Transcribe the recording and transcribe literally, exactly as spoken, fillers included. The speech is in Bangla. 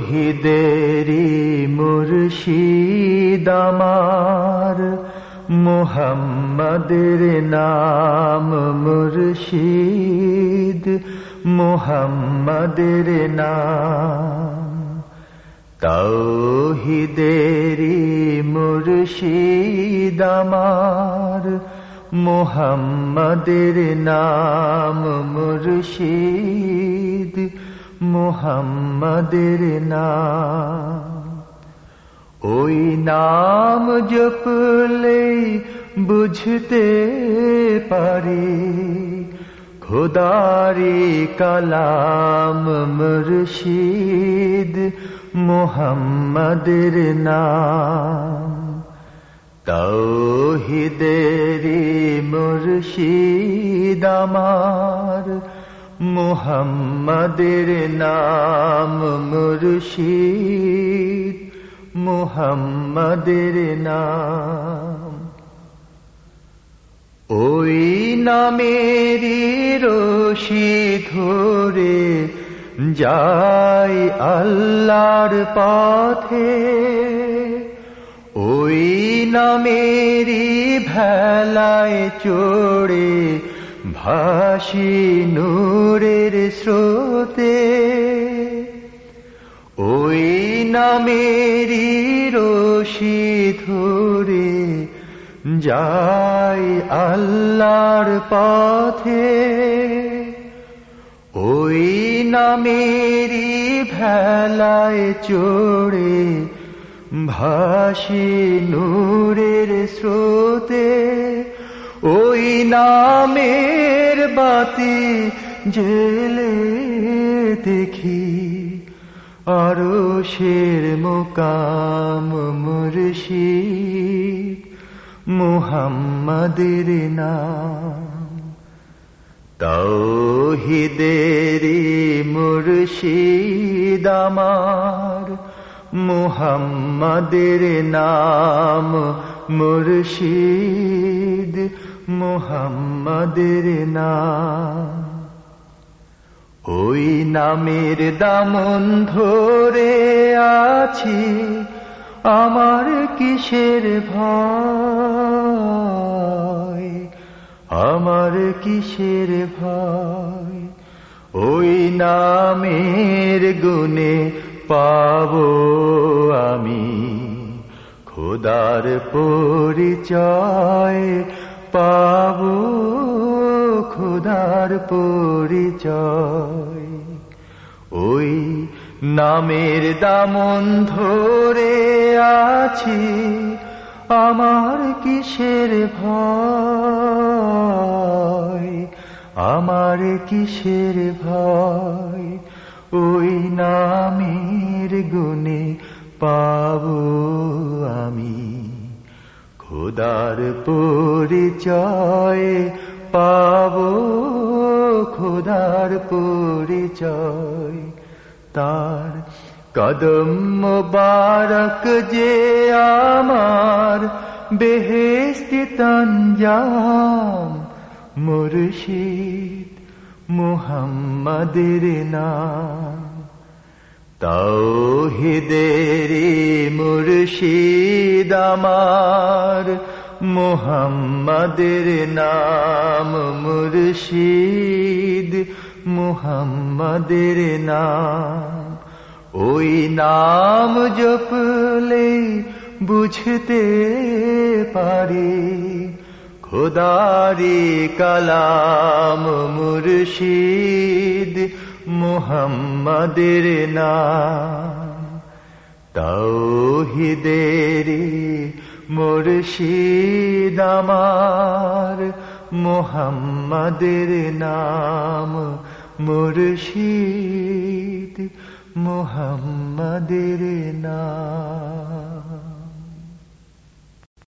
তৌহিদেরি মুর্শিদ আমার, মুহাম্মাদের নাম মুর্শিদ, মুহাম্মাদের নাম। তৌহিদেরি মুর্শিদ আমার, মুহাম্মাদের নাম মুর্শিদ, মুহাম্মাদের নাম। ওই নাম জপলেই বুঝতে পারি খোদারি কালাম মুর্শিদ, মুহাম্মাদের নাম। তৌহিদেরি মুর্শিদ আমার, মুহাম্মাদের নাম মুর্শিদ, মুহাম্মাদের নাম। ওই নামেরই রশি ধরে যাই আল্লাহর পথে, ওই নামেরই ভেলায় চড়ে ভাসি নূরের স্রোতে। ওই নামেরই রশি ধরে যাই আল্লাহর পথে, ওই নামেরই ভেলায় চড়ে ভাসি নূরের স্রোতে। ওই নামের বাতি জেলে দেখি আরশের মুকাম মুর্শিদ, মুহাম্মাদের নাম। তৌহিদেরি মুর্শিদ আমার, মুহাম্মাদের নাম মুর্শিদ, মুহাম্মাদের নাম। ওই নামের দামন ধরে আছি, আমার কিসের ভয়, আমার কিসের ভয়। ওই নামের গুণে পাবো আমি খোদার পরিচয়, পাবো খোদার পরিচয়। ওই নামের দামন ধরে আছি, আমার কিসের ভয়, আমার কিসের ভয়। ওই নামের গুণে পাবো আমি খোদার পরিচয়, পাবো খোদার পরিচয়। তার কদম মোবারক যে আমার বেহেশতি তঞ্জাম মুর্শিদ, মুহাম্মাদের নাম। তৌহিদেরি মুর্শিদ আমার, মুহাম্মাদের নাম মুর্শিদ, মুহাম্মাদের নাম। ওই নাম জপলে বুঝতে পারি খোদারি কালাম মুর্শিদ, মুহাম্মাদের নাম। তৌহিদেরি মুর্শিদ আমার, মুহাম্মাদের নাম মুর্শিদ, মুহাম্মাদের নাম।